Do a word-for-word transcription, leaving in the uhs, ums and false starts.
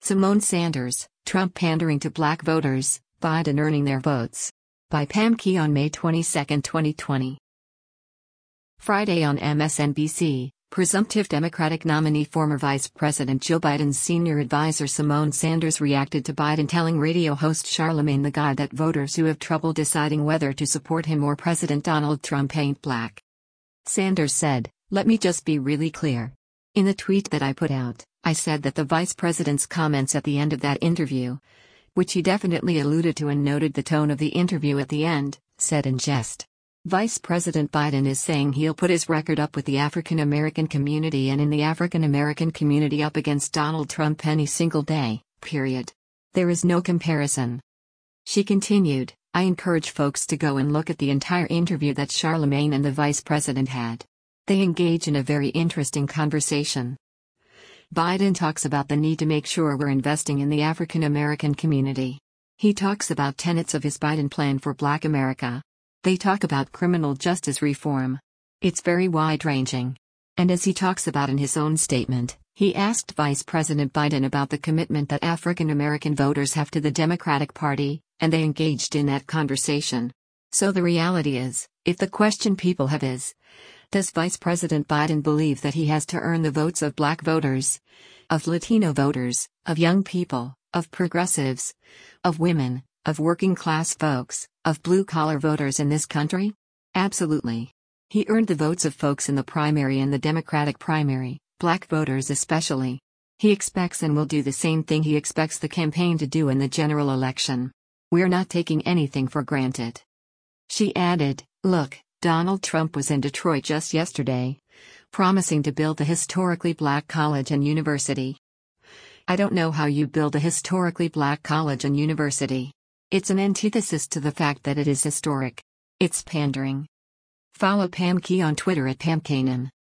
Simone Sanders, Trump pandering to black voters, Biden earning their votes. By Pam Key on May twenty-second, twenty twenty. Friday on M S N B C, presumptive Democratic nominee former Vice President Joe Biden's senior advisor Simone Sanders reacted to Biden telling radio host Charlamagne tha God that voters who have trouble deciding whether to support him or President Donald Trump ain't black. Sanders said, "Let me just be really clear. In the tweet that I put out, I said that the vice president's comments at the end of that interview, which he definitely alluded to and noted the tone of the interview at the end, said in jest. Vice President Biden is saying he'll put his record up with the African American community and in the African American community up against Donald Trump any single day, period. There is no comparison." She continued, "I encourage folks to go and look at the entire interview that Charlamagne and the vice president had. They engage in a very interesting conversation. Biden talks about the need to make sure we're investing in the African American community. He talks about tenets of his Biden plan for Black America. They talk about criminal justice reform. It's very wide-ranging." And as he talks about in his own statement, he asked Vice President Biden about the commitment that African American voters have to the Democratic Party, and they engaged in that conversation. So the reality is, if the question people have is, does Vice President Biden believe that he has to earn the votes of black voters, of Latino voters, of young people, of progressives, of women, of working-class folks, of blue-collar voters in this country? Absolutely. He earned the votes of folks in the primary and the Democratic primary, black voters especially. He expects and will do the same thing he expects the campaign to do in the general election. We're not taking anything for granted." She added, "Look, Donald Trump was in Detroit just yesterday, promising to build a historically black college and university. I don't know how you build a historically black college and university. It's an antithesis to the fact that it is historic. It's pandering." Follow Pam Key on Twitter at Pam Kanan.